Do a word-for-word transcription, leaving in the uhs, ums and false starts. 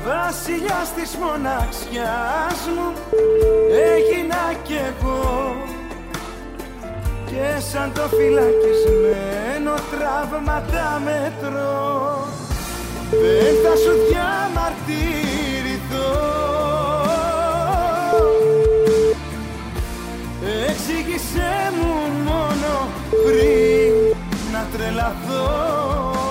Βασιλιάς της μοναξιάς μου έγινα κι εγώ, και σαν το φυλακισμένο τραύματα μετρώ. Δεν θα σου διαμαρτυρηθώ, εξήγησέ μου μόνο πριν να τρελαθώ.